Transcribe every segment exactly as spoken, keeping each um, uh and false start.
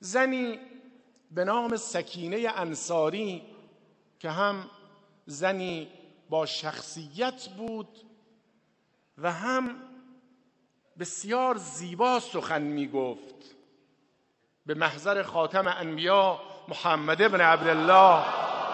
زنی به نام سکینه انصاری که هم زنی با شخصیت بود و هم بسیار زیبا سخن می گفت، به محضر خاتم انبیا محمد ابن عبدالله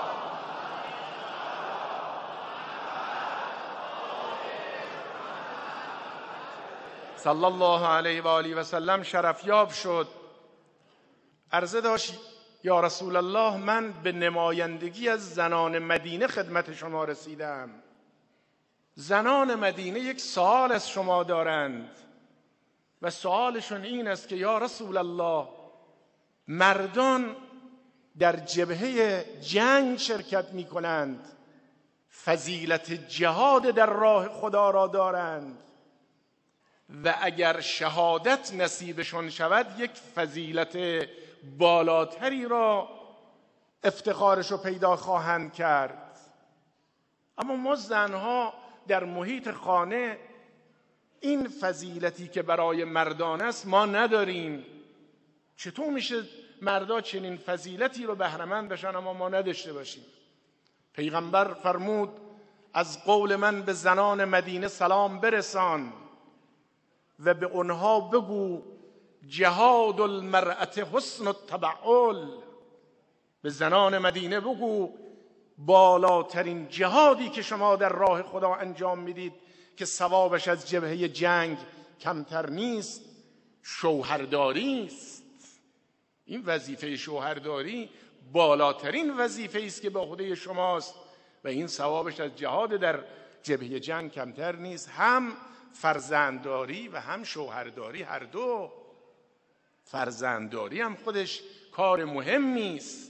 صلی الله علیه و آله و سلم شرفیاب شد. عرضه داشت یا رسول الله، من به نمایندگی از زنان مدینه خدمت شما رسیدم. زنان مدینه یک سوال از شما دارند و سوالشون این است که یا رسول الله، مردان در جبهه جنگ شرکت می کنند، فضیلت جهاد در راه خدا را دارند و اگر شهادت نصیبشون شود یک فضیلت بالاتری را افتخارش رو پیدا خواهند کرد. اما ما زنها در محیط خانه این فضیلتی که برای مردان است ما نداریم. چطور میشه مردا چنین فضیلتی رو بهره‌مند بشن اما ما نداشته باشیم؟ پیغمبر فرمود از قول من به زنان مدینه سلام برسان و به اونها بگو جهاد المرأة حسن التبعل. به زنان مدینه بگو بالاترین جهادی که شما در راه خدا انجام میدید که ثوابش از جبهه جنگ کمتر نیست، شوهرداری است. این وظیفه شوهرداری بالاترین وظیفه است که به عهده شماست و این ثوابش از جهاد در جبهه جنگ کمتر نیست. هم فرزندداری و هم شوهرداری، هر دو. فرزندداری هم خودش کار مهمی است.